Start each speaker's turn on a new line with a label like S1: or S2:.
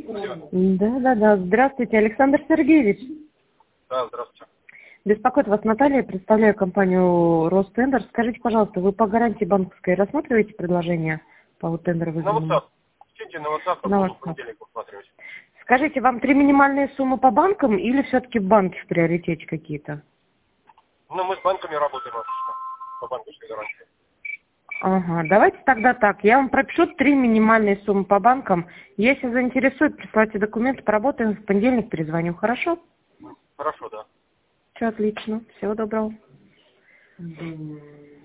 S1: Да. Здравствуйте, Александр Сергеевич.
S2: Да, здравствуйте.
S1: Беспокоит вас Наталья, представляю компанию Ростендер. Скажите, пожалуйста, вы по гарантии банковской рассматриваете предложение по тендеру?
S2: На WhatsApp. Скиньте на WhatsApp, а буду в понедельник посматривать.
S1: Скажите, вам 3 минимальные суммы по банкам или все-таки банки в приоритете какие-то?
S2: Ну, мы с банками работаем отлично. По банковской гарантии.
S1: Ага, давайте тогда так. Я вам пропишу 3 минимальные суммы по банкам. Если заинтересует, присылайте документы, поработаем. В понедельник перезвоню. Хорошо?
S2: Хорошо, да.
S1: Все отлично. Всего доброго.